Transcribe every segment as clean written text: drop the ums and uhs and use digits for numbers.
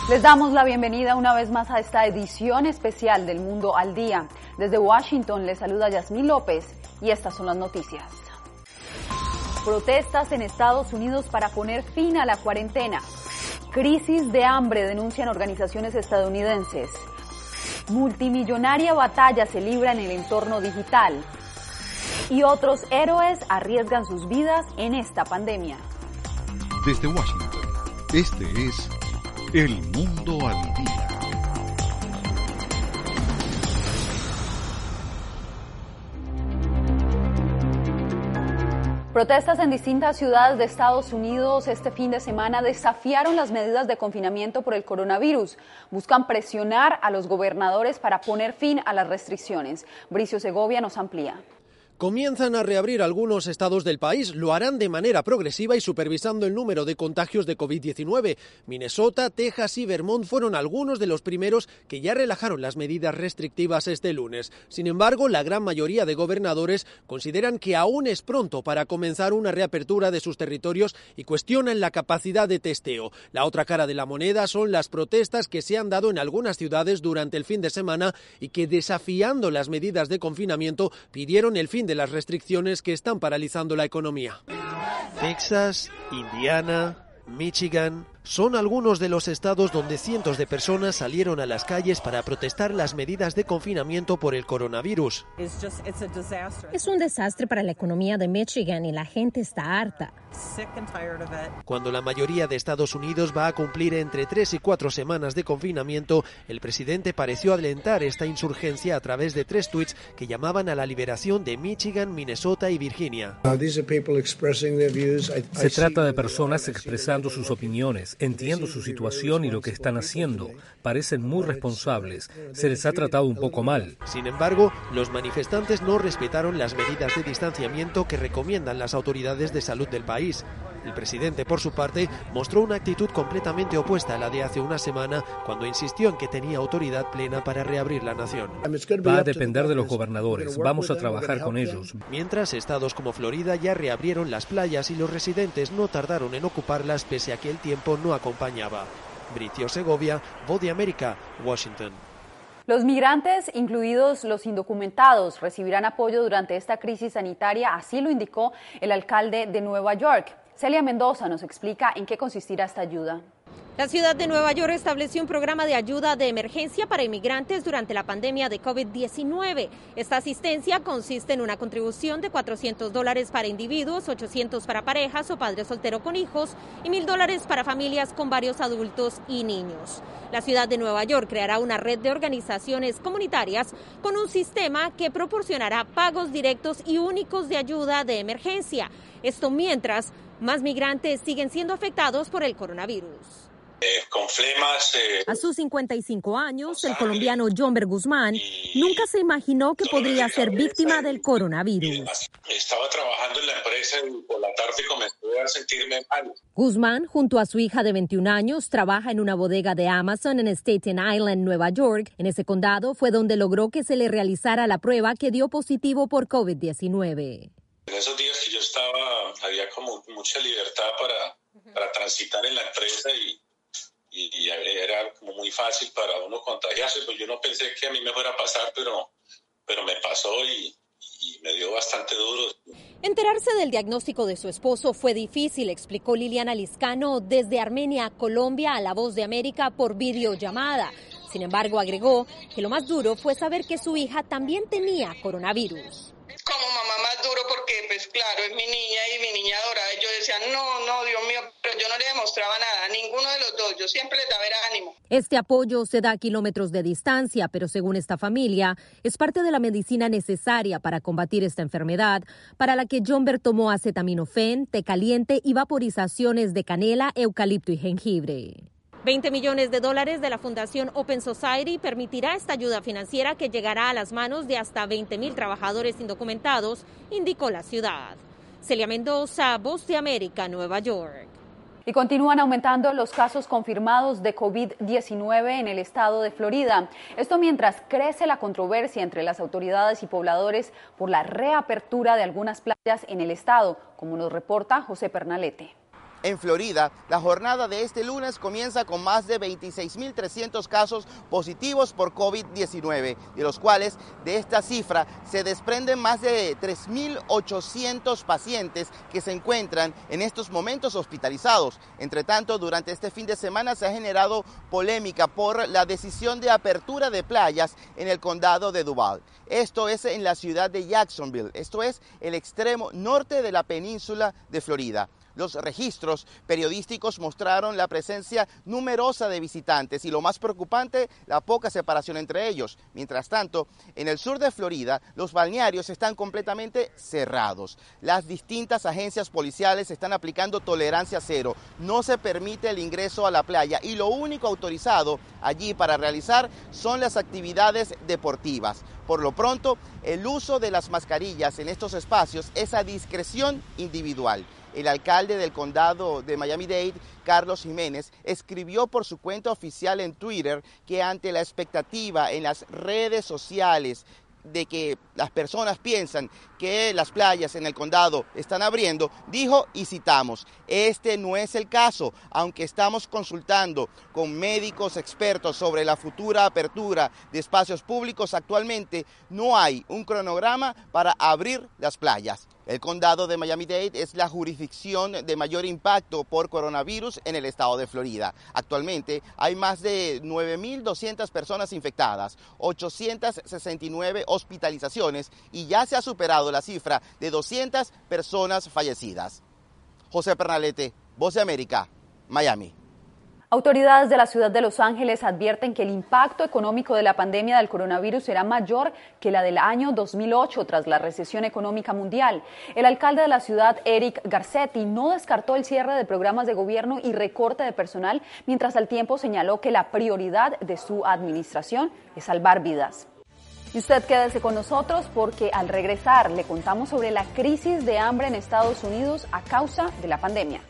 Les damos la bienvenida una vez más a esta edición especial del Mundo al Día. Desde Washington les saluda Yasmín López y estas son las noticias. Protestas en Estados Unidos para poner fin a la cuarentena. Crisis de hambre denuncian organizaciones estadounidenses. Multimillonaria batalla se libra en el entorno digital. Y otros héroes arriesgan sus vidas en esta pandemia. Desde Washington, este es El Mundo al Día. Protestas en distintas ciudades de Estados Unidos este fin de semana desafiaron las medidas de confinamiento por el coronavirus. Buscan presionar a los gobernadores para poner fin a las restricciones. Bricio Segovia nos amplía. Comienzan a reabrir algunos estados del país, lo harán de manera progresiva y supervisando el número de contagios de COVID-19. Minnesota, Texas y Vermont fueron algunos de los primeros que ya relajaron las medidas restrictivas este lunes. Sin embargo, la gran mayoría de gobernadores consideran que aún es pronto para comenzar una reapertura de sus territorios y cuestionan la capacidad de testeo. La otra cara de la moneda son las protestas que se han dado en algunas ciudades durante el fin de semana y que, desafiando las medidas de confinamiento, pidieron el fin de las restricciones que están paralizando la economía. Texas, Indiana, Michigan son algunos de los estados donde cientos de personas salieron a las calles para protestar las medidas de confinamiento por el coronavirus. Es un desastre para la economía de Michigan y la gente está harta. Cuando la mayoría de Estados Unidos va a cumplir entre 3 y 4 semanas de confinamiento, el presidente pareció alentar esta insurgencia a través de 3 tuits que llamaban a la liberación de Michigan, Minnesota y Virginia. Se trata de personas expresando sus opiniones. Entiendo su situación y lo que están haciendo. Parecen muy responsables. Se les ha tratado un poco mal. Sin embargo, los manifestantes no respetaron las medidas de distanciamiento que recomiendan las autoridades de salud del país. El presidente, por su parte, mostró una actitud completamente opuesta a la de hace una semana, cuando insistió en que tenía autoridad plena para reabrir la nación. Va a depender de los gobernadores. Vamos a trabajar con ellos. Mientras, estados como Florida ya reabrieron las playas y los residentes no tardaron en ocuparlas pese a que el tiempo no acompañaba. Bricio Segovia, Voz de América, Washington. Los migrantes, incluidos los indocumentados, recibirán apoyo durante esta crisis sanitaria, así lo indicó el alcalde de Nueva York. Celia Mendoza nos explica en qué consistirá esta ayuda. La ciudad de Nueva York estableció un programa de ayuda de emergencia para inmigrantes durante la pandemia de COVID-19. Esta asistencia consiste en una contribución de $400 para individuos, $800 para parejas o padres solteros con hijos y $1,000 para familias con varios adultos y niños. La ciudad de Nueva York creará una red de organizaciones comunitarias con un sistema que proporcionará pagos directos y únicos de ayuda de emergencia. Esto mientras más migrantes siguen siendo afectados por el coronavirus. Con flemas. A sus 55 años, el colombiano Jonber Guzmán nunca se imaginó que podría ser víctima del coronavirus. Estaba trabajando en la empresa y por la tarde comencé a sentirme mal. Guzmán, junto a su hija de 21 años, trabaja en una bodega de Amazon en Staten Island, Nueva York. En ese condado fue donde logró que se le realizara la prueba que dio positivo por COVID-19. En esos días que yo estaba, había como mucha libertad para transitar en la empresa y era como muy fácil para uno contagiarse. Pues yo no pensé que a mí me fuera a pasar, pero me pasó y me dio bastante duro. Enterarse del diagnóstico de su esposo fue difícil, explicó Liliana Liscano desde Armenia, Colombia, a La Voz de América por videollamada. Sin embargo, agregó que lo más duro fue saber que su hija también tenía coronavirus. Como mamá más duro porque, pues claro, es mi niña y mi niña adorada. Y yo decía, no, Dios mío, pero yo no le demostraba nada, a ninguno de los dos. Yo siempre les daba ánimo. Este apoyo se da a kilómetros de distancia, pero según esta familia, es parte de la medicina necesaria para combatir esta enfermedad, para la que Jonber tomó acetaminofén, té caliente y vaporizaciones de canela, eucalipto y jengibre. $20 millones de la Fundación Open Society permitirá esta ayuda financiera que llegará a las manos de hasta 20,000 trabajadores indocumentados, indicó la ciudad. Celia Mendoza, Voz de América, Nueva York. Y continúan aumentando los casos confirmados de COVID-19 en el estado de Florida. Esto mientras crece la controversia entre las autoridades y pobladores por la reapertura de algunas playas en el estado, como nos reporta José Pernalete. En Florida, la jornada de este lunes comienza con más de 26.300 casos positivos por COVID-19, de los cuales de esta cifra se desprenden más de 3.800 pacientes que se encuentran en estos momentos hospitalizados. Entre tanto, durante este fin de semana se ha generado polémica por la decisión de apertura de playas en el condado de Duval. Esto es en la ciudad de Jacksonville, esto es el extremo norte de la península de Florida. Los registros periodísticos mostraron la presencia numerosa de visitantes y lo más preocupante, la poca separación entre ellos. Mientras tanto, en el sur de Florida, los balnearios están completamente cerrados. Las distintas agencias policiales están aplicando tolerancia cero. No se permite el ingreso a la playa y lo único autorizado allí para realizar son las actividades deportivas. Por lo pronto, el uso de las mascarillas en estos espacios es a discreción individual. El alcalde del condado de Miami-Dade, Carlos Jiménez, escribió por su cuenta oficial en Twitter que ante la expectativa en las redes sociales de que las personas piensan que las playas en el condado están abriendo, dijo, y citamos, este no es el caso, aunque estamos consultando con médicos expertos sobre la futura apertura de espacios públicos, actualmente no hay un cronograma para abrir las playas. El condado de Miami-Dade es la jurisdicción de mayor impacto por coronavirus en el estado de Florida. Actualmente hay más de 9.200 personas infectadas, 869 hospitalizaciones y ya se ha superado la cifra de 200 personas fallecidas. José Pernalete, Voz de América, Miami. Autoridades de la ciudad de Los Ángeles advierten que el impacto económico de la pandemia del coronavirus será mayor que la del año 2008 tras la recesión económica mundial. El alcalde de la ciudad, Eric Garcetti, no descartó el cierre de programas de gobierno y recorte de personal, mientras al tiempo señaló que la prioridad de su administración es salvar vidas. Y usted quédese con nosotros porque al regresar le contamos sobre la crisis de hambre en Estados Unidos a causa de la pandemia.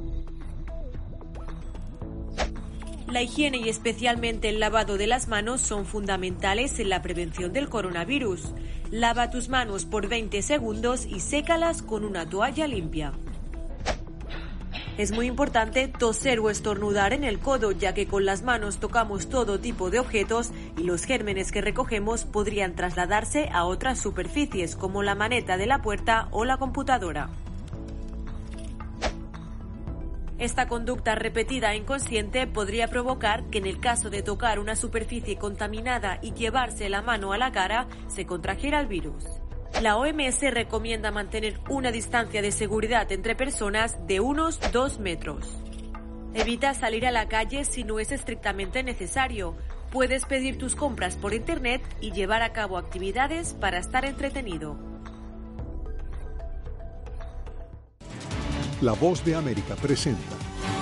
La higiene y especialmente el lavado de las manos son fundamentales en la prevención del coronavirus. Lava tus manos por 20 segundos y sécalas con una toalla limpia. Es muy importante toser o estornudar en el codo, ya que con las manos tocamos todo tipo de objetos y los gérmenes que recogemos podrían trasladarse a otras superficies como la maneta de la puerta o la computadora. Esta conducta repetida e inconsciente podría provocar que en el caso de tocar una superficie contaminada y llevarse la mano a la cara, se contrajera el virus. La OMS recomienda mantener una distancia de seguridad entre personas de unos 2 metros. Evita salir a la calle si no es estrictamente necesario. Puedes pedir tus compras por internet y llevar a cabo actividades para estar entretenido. La Voz de América presenta.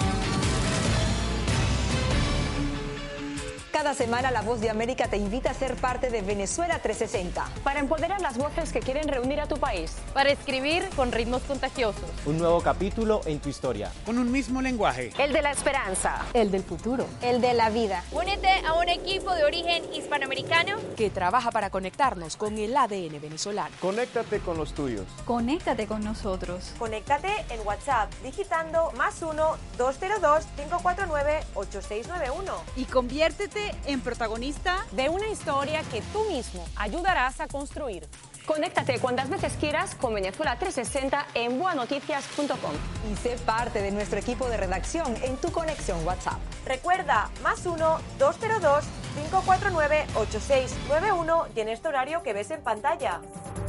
Cada semana La Voz de América te invita a ser parte de Venezuela 360. Para empoderar las voces que quieren reunir a tu país. Para escribir con ritmos contagiosos. Un nuevo capítulo en tu historia. Con un mismo lenguaje. El de la esperanza. El del futuro. El de la vida. Únete a un equipo de origen hispanoamericano que trabaja para conectarnos con el ADN venezolano. Conéctate con los tuyos. Conéctate con nosotros. Conéctate en WhatsApp digitando +1 202 549 8691 y conviértete en protagonista de una historia que tú mismo ayudarás a construir. Conéctate cuantas veces quieras con Venezuela 360 en boanoticias.com. Y sé parte de nuestro equipo de redacción en tu conexión WhatsApp. Recuerda, +1 202 549 8691 y en este horario que ves en pantalla.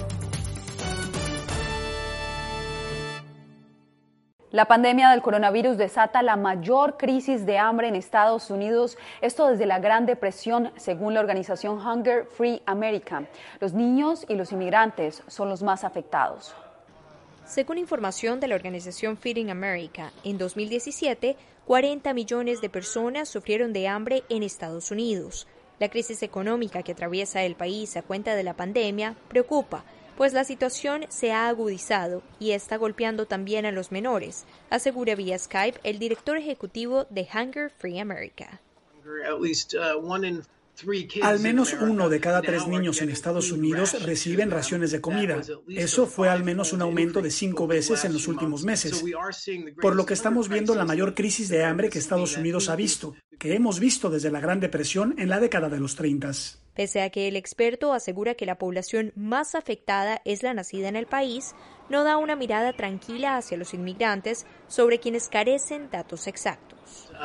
La pandemia del coronavirus desata la mayor crisis de hambre en Estados Unidos, esto desde la Gran Depresión, según la organización Hunger Free America. Los niños y los inmigrantes son los más afectados. Según información de la organización Feeding America, en 2017, 40 millones de personas sufrieron de hambre en Estados Unidos. La crisis económica que atraviesa el país a cuenta de la pandemia preocupa, pues la situación se ha agudizado y está golpeando también a los menores, asegura vía Skype el director ejecutivo de Hunger Free America. Al menos 1 de cada 3 niños en Estados Unidos reciben raciones de comida. Eso fue al menos un aumento de 5 veces en los últimos meses. Por lo que estamos viendo la mayor crisis de hambre que Estados Unidos ha visto, que hemos visto desde la Gran Depresión en la década de los 30. Pese a que el experto asegura que la población más afectada es la nacida en el país, no da una mirada tranquila hacia los inmigrantes sobre quienes carecen datos exactos.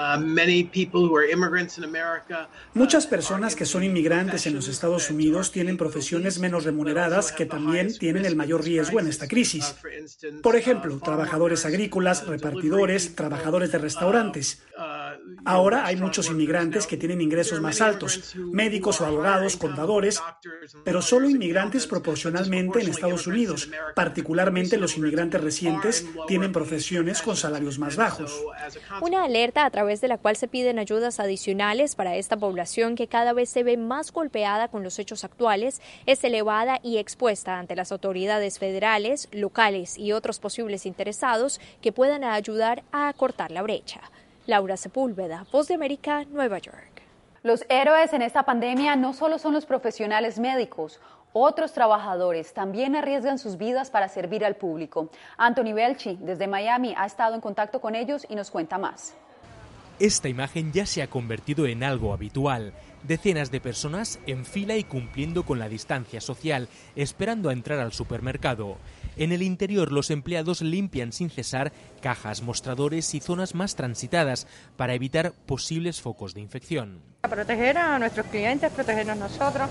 Muchas personas que son inmigrantes en los Estados Unidos tienen profesiones menos remuneradas que también tienen el mayor riesgo en esta crisis. Por ejemplo, trabajadores agrícolas, repartidores, trabajadores de restaurantes. Ahora hay muchos inmigrantes que tienen ingresos más altos, médicos o abogados, contadores, pero solo inmigrantes proporcionalmente en Estados Unidos. Particularmente los inmigrantes recientes tienen profesiones con salarios más bajos. Una alerta a través de la cual se piden ayudas adicionales para esta población que cada vez se ve más golpeada con los hechos actuales, es elevada y expuesta ante las autoridades federales, locales y otros posibles interesados que puedan ayudar a acortar la brecha. Laura Sepúlveda, Voz de América, Nueva York. Los héroes en esta pandemia no solo son los profesionales médicos, otros trabajadores también arriesgan sus vidas para servir al público. Anthony Belchi, desde Miami, ha estado en contacto con ellos y nos cuenta más. Esta imagen ya se ha convertido en algo habitual. Decenas de personas en fila y cumpliendo con la distancia social, esperando a entrar al supermercado. En el interior, los empleados limpian sin cesar cajas, mostradores y zonas más transitadas para evitar posibles focos de infección. Para proteger a nuestros clientes, protegernos nosotros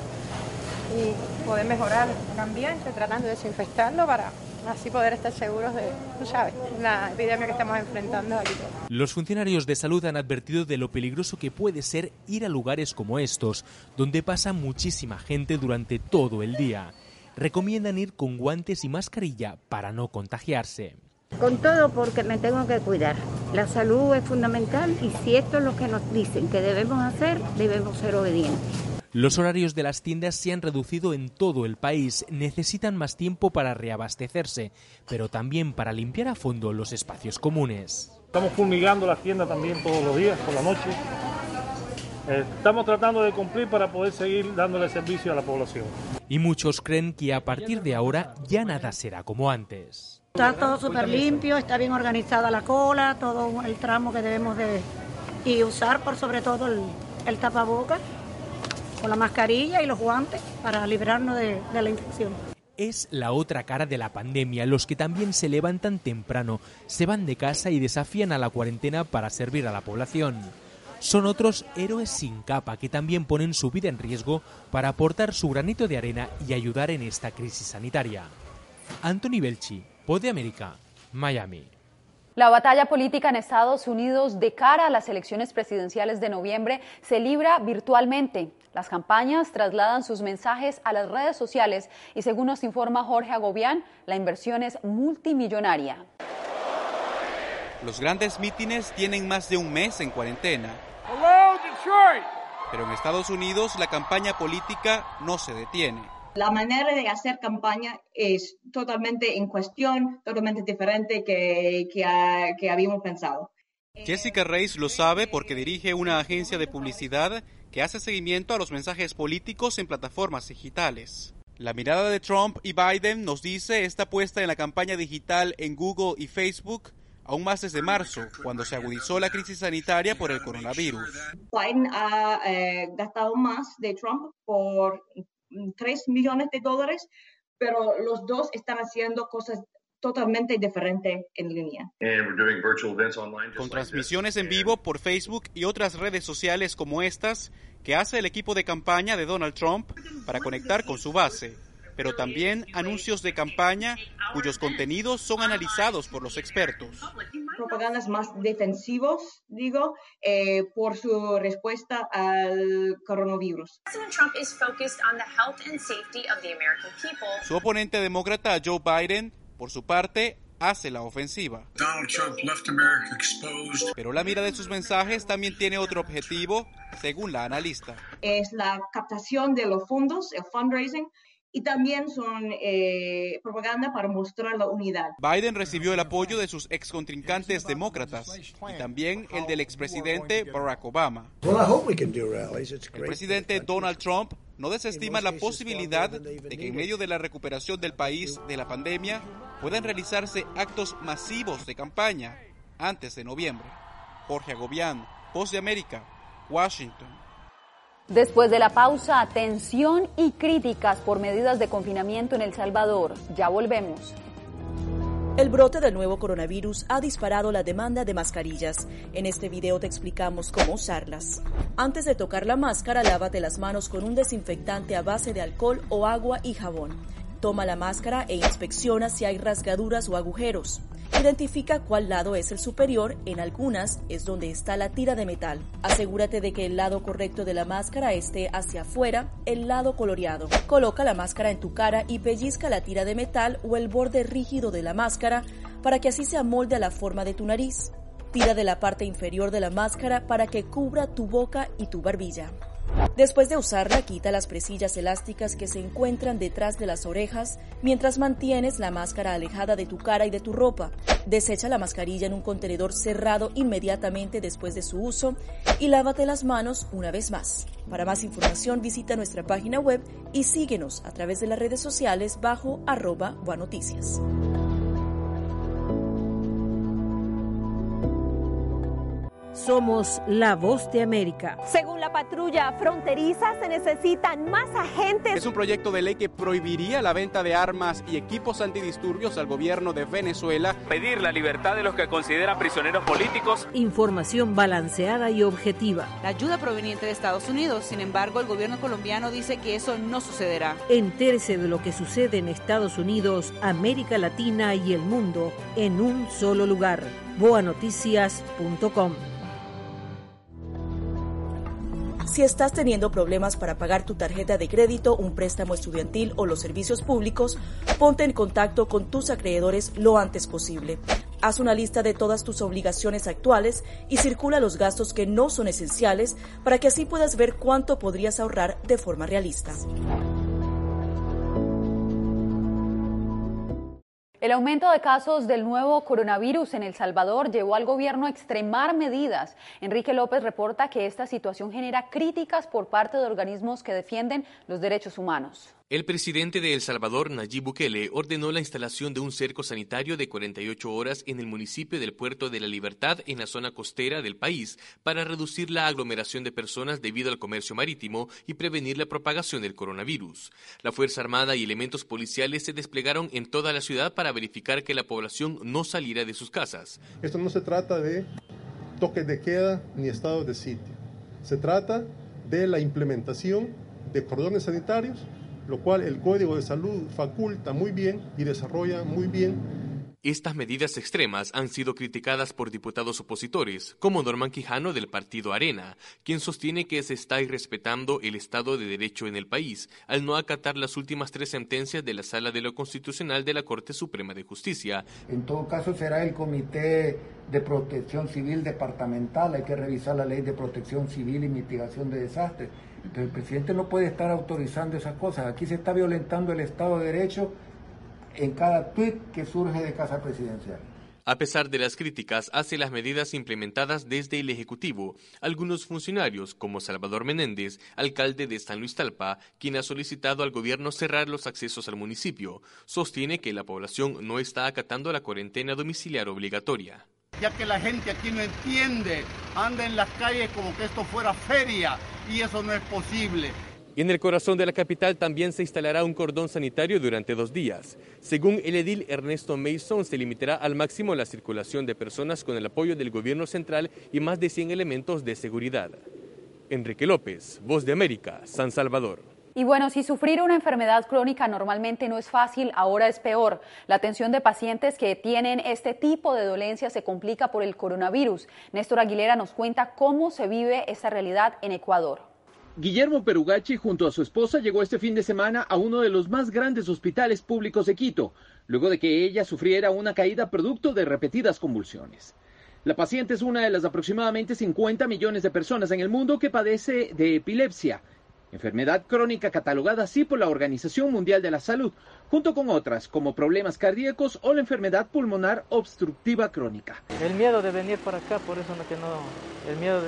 y poder mejorar el ambiente, tratando de desinfectarlo para así poder estar seguros de, tú sabes, la epidemia que estamos enfrentando aquí. Los funcionarios de salud han advertido de lo peligroso que puede ser ir a lugares como estos, donde pasa muchísima gente durante todo el día. Recomiendan ir con guantes y mascarilla para no contagiarse. Con todo, porque me tengo que cuidar. La salud es fundamental y si esto es lo que nos dicen que debemos hacer, debemos ser obedientes. Los horarios de las tiendas se han reducido en todo el país. Necesitan más tiempo para reabastecerse, pero también para limpiar a fondo los espacios comunes. Estamos fumigando las tiendas también todos los días, por la noche. Estamos tratando de cumplir para poder seguir dándole servicio a la población. Y muchos creen que a partir de ahora ya nada será como antes. Está todo súper limpio, está bien organizada la cola, todo el tramo que debemos de y usar por sobre todo el tapabocas, con la mascarilla y los guantes para librarnos de la infección. Es la otra cara de la pandemia. Los que también se levantan temprano, se van de casa y desafían a la cuarentena para servir a la población. Son otros héroes sin capa que también ponen su vida en riesgo para aportar su granito de arena y ayudar en esta crisis sanitaria. Anthony Belchi, Voz de América, Miami. La batalla política en Estados Unidos de cara a las elecciones presidenciales de noviembre se libra virtualmente. Las campañas trasladan sus mensajes a las redes sociales y según nos informa Jorge Agobián, la inversión es multimillonaria. Los grandes mítines tienen más de un mes en cuarentena. Pero en Estados Unidos la campaña política no se detiene. La manera de hacer campaña es totalmente en cuestión, totalmente diferente que habíamos pensado. Jessica Reyes lo sabe porque dirige una agencia de publicidad que hace seguimiento a los mensajes políticos en plataformas digitales. La mirada de Trump y Biden, nos dice, está puesta en la campaña digital en Google y Facebook, aún más desde marzo, cuando se agudizó la crisis sanitaria por el coronavirus. Biden ha gastado más de Trump por $3 millones, pero los dos están haciendo cosas totalmente diferentes en línea. Con transmisiones en vivo por Facebook y otras redes sociales como estas, que hace el equipo de campaña de Donald Trump para conectar con su base, pero también anuncios de campaña cuyos contenidos son analizados por los expertos. Propagandas más defensivos, por su respuesta al coronavirus. Su oponente demócrata, Joe Biden, por su parte, hace la ofensiva. Pero la mira de sus mensajes también tiene otro objetivo, según la analista. Es la captación de los fondos, el fundraising, y también son propaganda para mostrar la unidad. Biden recibió el apoyo de sus excontrincantes demócratas y también el del expresidente Barack Obama. El presidente Donald Trump no desestima la posibilidad de que en medio de la recuperación del país de la pandemia puedan realizarse actos masivos de campaña antes de noviembre. Jorge Agobián, Voz de América, Washington. Después de la pausa, tensión y críticas por medidas de confinamiento en El Salvador. Ya volvemos. El brote del nuevo coronavirus ha disparado la demanda de mascarillas. En este video te explicamos cómo usarlas. Antes de tocar la máscara, lávate las manos con un desinfectante a base de alcohol o agua y jabón. Toma la máscara e inspecciona si hay rasgaduras o agujeros. Identifica cuál lado es el superior, en algunas es donde está la tira de metal. Asegúrate de que el lado correcto de la máscara esté hacia afuera, el lado coloreado. Coloca la máscara en tu cara y pellizca la tira de metal o el borde rígido de la máscara para que así se amolde a la forma de tu nariz. Tira de la parte inferior de la máscara para que cubra tu boca y tu barbilla. Después de usarla, quita las presillas elásticas que se encuentran detrás de las orejas mientras mantienes la máscara alejada de tu cara y de tu ropa. Desecha la mascarilla en un contenedor cerrado inmediatamente después de su uso y lávate las manos una vez más. Para más información visita nuestra página web y síguenos a través de las redes sociales bajo @buanoticias. Somos la voz de América. Según la patrulla fronteriza, se necesitan más agentes. Es un proyecto de ley que prohibiría la venta de armas y equipos antidisturbios al gobierno de Venezuela. Pedir la libertad de los que consideran prisioneros políticos. Información balanceada y objetiva. La ayuda proveniente de Estados Unidos, sin embargo, el gobierno colombiano dice que eso no sucederá. Entérese de lo que sucede en Estados Unidos, América Latina y el mundo en un solo lugar. boanoticias.com. Si estás teniendo problemas para pagar tu tarjeta de crédito, un préstamo estudiantil o los servicios públicos, ponte en contacto con tus acreedores lo antes posible. Haz una lista de todas tus obligaciones actuales y circula los gastos que no son esenciales para que así puedas ver cuánto podrías ahorrar de forma realista. El aumento de casos del nuevo coronavirus en El Salvador llevó al gobierno a extremar medidas. Enrique López reporta que esta situación genera críticas por parte de organismos que defienden los derechos humanos. El presidente de El Salvador, Nayib Bukele, ordenó la instalación de un cerco sanitario de 48 horas en el municipio del Puerto de la Libertad, en la zona costera del país, para reducir la aglomeración de personas debido al comercio marítimo y prevenir la propagación del coronavirus. La Fuerza Armada y elementos policiales se desplegaron en toda la ciudad para verificar que la población no saliera de sus casas. Esto no se trata de toque de queda ni estado de sitio. Se trata de la implementación de cordones sanitarios, lo cual el Código de Salud faculta muy bien y desarrolla muy bien. Estas medidas extremas han sido criticadas por diputados opositores, como Norman Quijano del partido Arena, quien sostiene que se está irrespetando el Estado de Derecho en el país, al no acatar las últimas 3 sentencias de la Sala de lo Constitucional de la Corte Suprema de Justicia. En todo caso será el Comité de Protección Civil Departamental, hay que revisar la Ley de Protección Civil y Mitigación de Desastres. Entonces el presidente no puede estar autorizando esas cosas. Aquí se está violentando el Estado de Derecho en cada tuit que surge de Casa Presidencial. A pesar de las críticas hacia las medidas implementadas desde el Ejecutivo, algunos funcionarios, como Salvador Menéndez, alcalde de San Luis Talpa, quien ha solicitado al gobierno cerrar los accesos al municipio, sostiene que la población no está acatando la cuarentena domiciliar obligatoria. Ya que la gente aquí no entiende, anda en las calles como que esto fuera feria, y eso no es posible. En el corazón de la capital también se instalará un cordón sanitario durante 2 días. Según el edil Ernesto Mason, se limitará al máximo la circulación de personas con el apoyo del gobierno central y más de 100 elementos de seguridad. Enrique López, Voz de América, San Salvador. Y bueno, si sufrir una enfermedad crónica normalmente no es fácil, ahora es peor. La atención de pacientes que tienen este tipo de dolencia se complica por el coronavirus. Néstor Aguilera nos cuenta cómo se vive esta realidad en Ecuador. Guillermo Perugachi junto a su esposa llegó este fin de semana a uno de los más grandes hospitales públicos de Quito, luego de que ella sufriera una caída producto de repetidas convulsiones. La paciente es una de las aproximadamente 50 millones de personas en el mundo que padece de epilepsia, enfermedad crónica catalogada así por la Organización Mundial de la Salud, junto con otras como problemas cardíacos o la enfermedad pulmonar obstructiva crónica. El miedo de venir para acá, por eso el miedo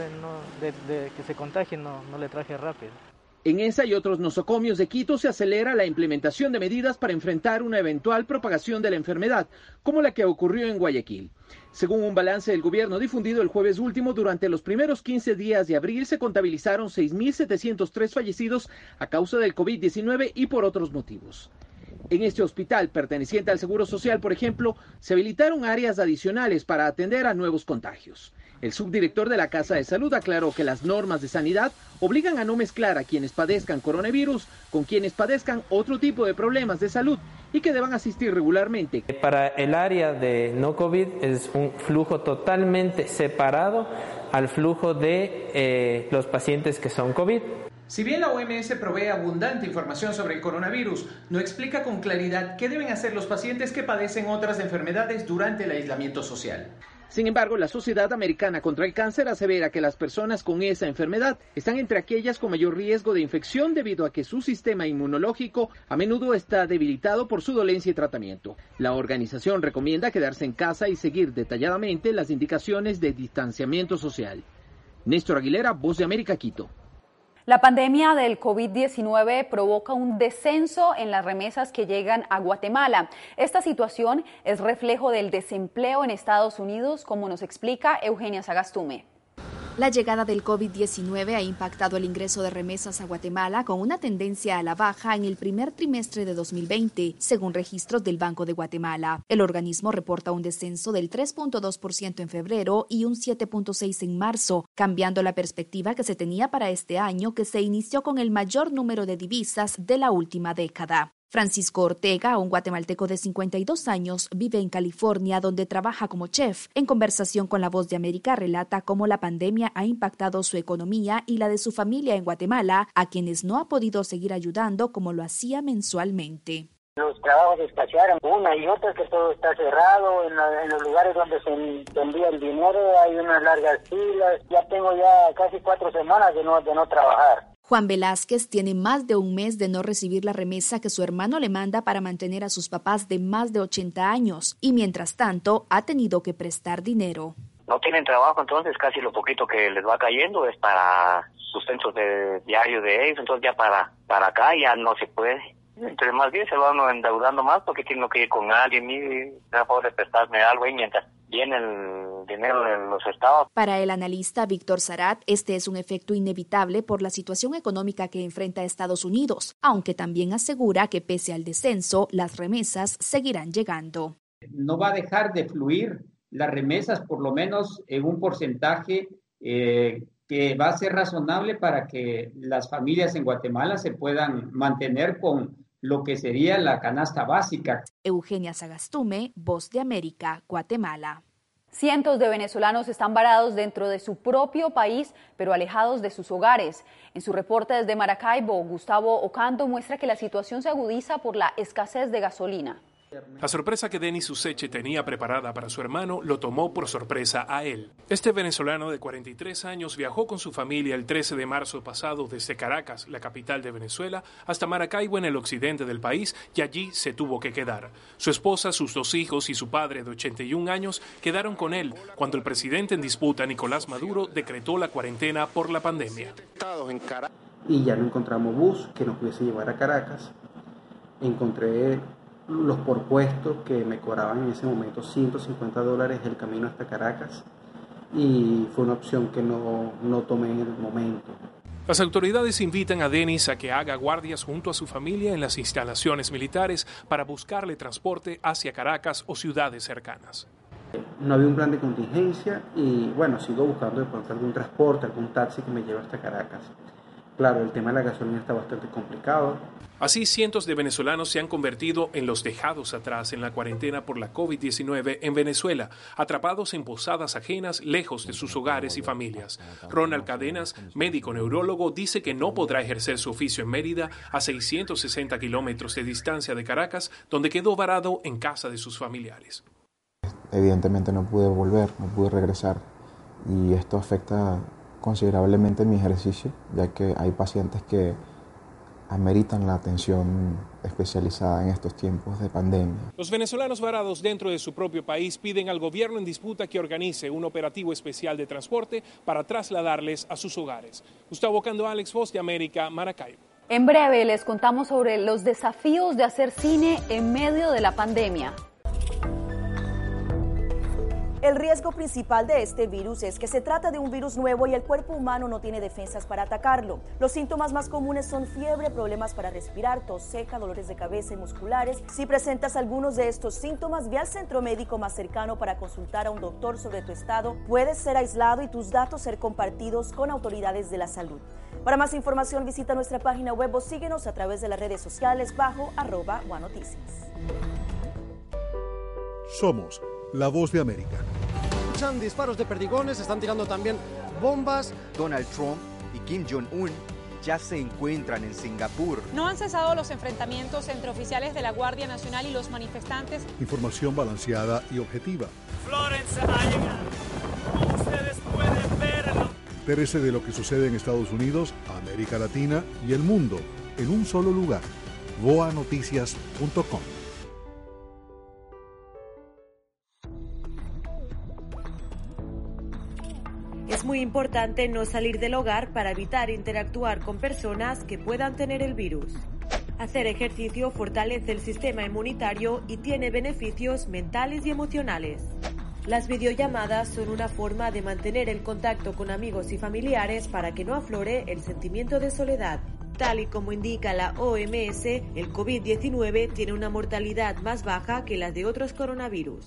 de que se contagie no le traje rápido. En esa y otros nosocomios de Quito se acelera la implementación de medidas para enfrentar una eventual propagación de la enfermedad, como la que ocurrió en Guayaquil. Según un balance del gobierno difundido el jueves último, durante los primeros 15 días de abril se contabilizaron 6.703 fallecidos a causa del COVID-19 y por otros motivos. En este hospital, perteneciente al Seguro Social, por ejemplo, se habilitaron áreas adicionales para atender a nuevos contagios. El subdirector de la Casa de Salud aclaró que las normas de sanidad obligan a no mezclar a quienes padezcan coronavirus con quienes padezcan otro tipo de problemas de salud y que deban asistir regularmente. Para el área de no COVID es un flujo totalmente separado al flujo de los pacientes que son COVID. Si bien la OMS provee abundante información sobre el coronavirus, no explica con claridad qué deben hacer los pacientes que padecen otras enfermedades durante el aislamiento social. Sin embargo, la Sociedad Americana contra el Cáncer asevera que las personas con esa enfermedad están entre aquellas con mayor riesgo de infección debido a que su sistema inmunológico a menudo está debilitado por su dolencia y tratamiento. La organización recomienda quedarse en casa y seguir detalladamente las indicaciones de distanciamiento social. Néstor Aguilera, Voz de América, Quito. La pandemia del COVID-19 provoca un descenso en las remesas que llegan a Guatemala. Esta situación es reflejo del desempleo en Estados Unidos, como nos explica Eugenia Sagastume. La llegada del COVID-19 ha impactado el ingreso de remesas a Guatemala con una tendencia a la baja en el primer trimestre de 2020, según registros del Banco de Guatemala. El organismo reporta un descenso del 3.2% en febrero y un 7.6% en marzo, cambiando la perspectiva que se tenía para este año, que se inició con el mayor número de divisas de la última década. Francisco Ortega, un guatemalteco de 52 años, vive en California, donde trabaja como chef. En conversación con La Voz de América, relata cómo la pandemia ha impactado su economía y la de su familia en Guatemala, a quienes no ha podido seguir ayudando como lo hacía mensualmente. Los trabajos escasearon una y otra, que todo está cerrado. En los lugares donde se envía el dinero hay unas largas filas. Ya tengo casi 4 semanas de no trabajar. Juan Velázquez tiene más de un mes de no recibir la remesa que su hermano le manda para mantener a sus papás de más de 80 años y mientras tanto ha tenido que prestar dinero. No tienen trabajo, entonces casi lo poquito que les va cayendo es para sustentos de diario de ellos, entonces ya para acá ya no se puede. Entonces más bien se va uno endeudando más porque tiene que ir con alguien y a poder prestarme algo ahí mientras viene el dinero de los estados. Para el analista Víctor Sarat, este es un efecto inevitable por la situación económica que enfrenta Estados Unidos, aunque también asegura que pese al descenso, las remesas seguirán llegando. No va a dejar de fluir las remesas, por lo menos en un porcentaje que va a ser razonable para que las familias en Guatemala se puedan mantener con lo que sería la canasta básica. Eugenia Sagastume, Voz de América, Guatemala. Cientos de venezolanos están varados dentro de su propio país, pero alejados de sus hogares. En su reporte desde Maracaibo, Gustavo Ocando muestra que la situación se agudiza por la escasez de gasolina. La sorpresa que Denis Useche tenía preparada para su hermano lo tomó por sorpresa a él. Este venezolano de 43 años viajó con su familia el 13 de marzo pasado desde Caracas, la capital de Venezuela, hasta Maracaibo en el occidente del país y allí se tuvo que quedar. Su esposa, sus 2 hijos y su padre de 81 años quedaron con él cuando el presidente en disputa, Nicolás Maduro, decretó la cuarentena por la pandemia. Y ya no encontramos bus que nos pudiese llevar a Caracas. Encontré los por puestos que me cobraban en ese momento $150 el camino hasta Caracas y fue una opción que no tomé en el momento. Las autoridades invitan a Denis a que haga guardias junto a su familia en las instalaciones militares para buscarle transporte hacia Caracas o ciudades cercanas. No había un plan de contingencia y bueno, sigo buscando de pronto algún transporte, algún taxi que me lleve hasta Caracas. Claro, el tema de la gasolina está bastante complicado. Así, cientos de venezolanos se han convertido en los dejados atrás en la cuarentena por la COVID-19 en Venezuela, atrapados en posadas ajenas, lejos de sus hogares y familias. Ronald Cadenas, médico neurólogo, dice que no podrá ejercer su oficio en Mérida, a 660 kilómetros de distancia de Caracas, donde quedó varado en casa de sus familiares. Evidentemente no pude volver, no pude regresar, y esto afecta considerablemente mi ejercicio, ya que hay pacientes que ameritan la atención especializada en estos tiempos de pandemia. Los venezolanos varados dentro de su propio país piden al gobierno en disputa que organice un operativo especial de transporte para trasladarles a sus hogares. Gustavo Cando, Alex, Voz de América, Maracaibo. En breve les contamos sobre los desafíos de hacer cine en medio de la pandemia. El riesgo principal de este virus es que se trata de un virus nuevo y el cuerpo humano no tiene defensas para atacarlo. Los síntomas más comunes son fiebre, problemas para respirar, tos seca, dolores de cabeza y musculares. Si presentas algunos de estos síntomas, ve al centro médico más cercano para consultar a un doctor sobre tu estado. Puedes ser aislado y tus datos ser compartidos con autoridades de la salud. Para más información visita nuestra página web o síguenos a través de las redes sociales bajo @guanoticias. Somos La Voz de América. Escuchan disparos de perdigones, están tirando también bombas. Donald Trump y Kim Jong-un ya se encuentran en Singapur. No han cesado los enfrentamientos entre oficiales de la Guardia Nacional y los manifestantes. Información balanceada y objetiva. Florence ha llegado. Como ustedes pueden verlo. Entérese de lo que sucede en Estados Unidos, América Latina y el mundo en un solo lugar. voanoticias.com. Es muy importante no salir del hogar para evitar interactuar con personas que puedan tener el virus. Hacer ejercicio fortalece el sistema inmunitario y tiene beneficios mentales y emocionales. Las videollamadas son una forma de mantener el contacto con amigos y familiares para que no aflore el sentimiento de soledad. Tal y como indica la OMS, el COVID-19 tiene una mortalidad más baja que las de otros coronavirus.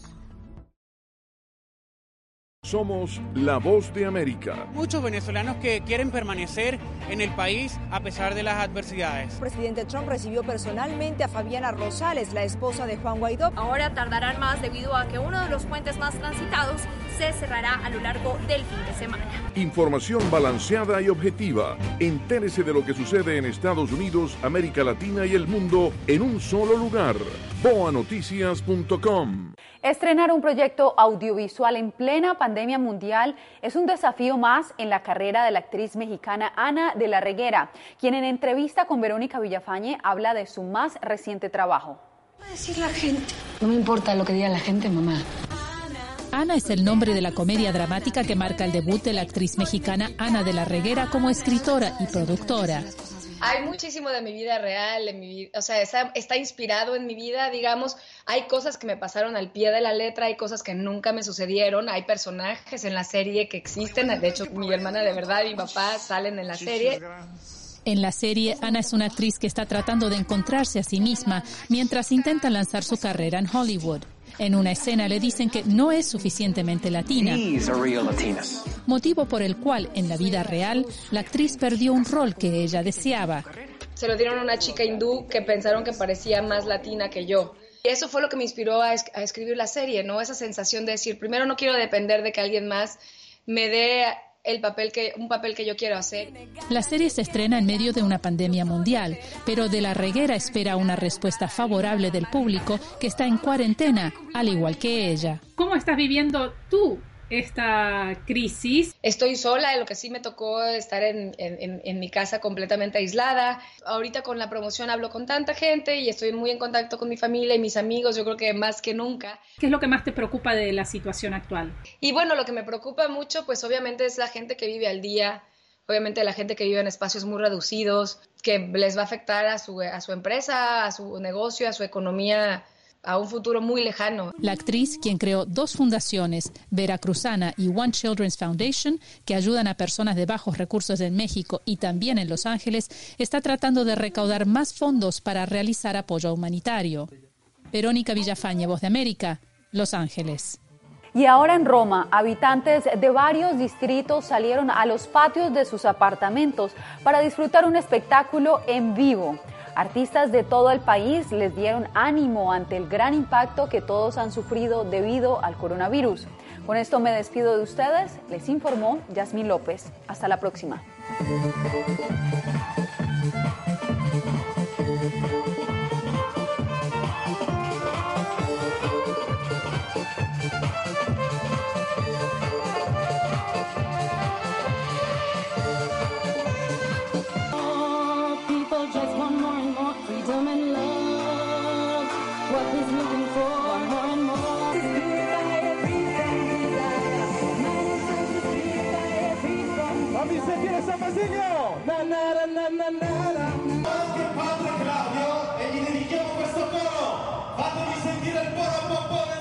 Somos La Voz de América. Muchos venezolanos que quieren permanecer en el país a pesar de las adversidades. El presidente Trump recibió personalmente a Fabiana Rosales, la esposa de Juan Guaidó. Ahora tardarán más debido a que uno de los puentes más transitados se cerrará a lo largo del fin de semana. Información balanceada y objetiva. Entérese de lo que sucede en Estados Unidos, América Latina y el mundo en un solo lugar. voanoticias.com. Estrenar un proyecto audiovisual en plena pandemia mundial es un desafío más en la carrera de la actriz mexicana Ana de la Reguera, quien en entrevista con Verónica Villafañe habla de su más reciente trabajo. ¿Qué va a decir la gente? No me importa lo que diga la gente, mamá. Ana es el nombre de la comedia dramática que marca el debut de la actriz mexicana Ana de la Reguera como escritora y productora. Hay muchísimo de mi vida real, en mi vida, o sea, está inspirado en mi vida, digamos. Hay cosas que me pasaron al pie de la letra, hay cosas que nunca me sucedieron, hay personajes en la serie que existen. De hecho, mi hermana de verdad y mi papá salen en la serie. En la serie, Ana es una actriz que está tratando de encontrarse a sí misma mientras intenta lanzar su carrera en Hollywood. En una escena le dicen que no es suficientemente latina, motivo por el cual, en la vida real, la actriz perdió un rol que ella deseaba. Se lo dieron a una chica hindú que pensaron que parecía más latina que yo. Y eso fue lo que me inspiró a escribir la serie, ¿no? Esa sensación de decir, primero no quiero depender de que alguien más me dé un papel que yo quiero hacer. La serie se estrena en medio de una pandemia mundial, pero de la Reguera espera una respuesta favorable del público que está en cuarentena, al igual que ella. ¿Cómo estás viviendo tú esta crisis? Estoy sola, lo que sí me tocó estar en mi casa completamente aislada. Ahorita con la promoción hablo con tanta gente y estoy muy en contacto con mi familia y mis amigos, yo creo que más que nunca. ¿Qué es lo que más te preocupa de la situación actual? Y bueno, lo que me preocupa mucho, pues obviamente es la gente que vive al día, obviamente la gente que vive en espacios muy reducidos, que les va a afectar a su empresa, a su negocio, a su economía, a un futuro muy lejano. La actriz, quien creó 2 fundaciones, Veracruzana y One Children's Foundation, que ayudan a personas de bajos recursos en México y también en Los Ángeles, está tratando de recaudar más fondos para realizar apoyo humanitario. Verónica Villafañe, Voz de América, Los Ángeles. Y ahora en Roma, habitantes de varios distritos salieron a los patios de sus apartamentos para disfrutar un espectáculo en vivo. Artistas de todo el país les dieron ánimo ante el gran impacto que todos han sufrido debido al coronavirus. Con esto me despido de ustedes. Les informó Yasmín López. Hasta la próxima. People just want Anche padre Claudio e gli dedichiamo questo coro. Fatevi sentire il poro.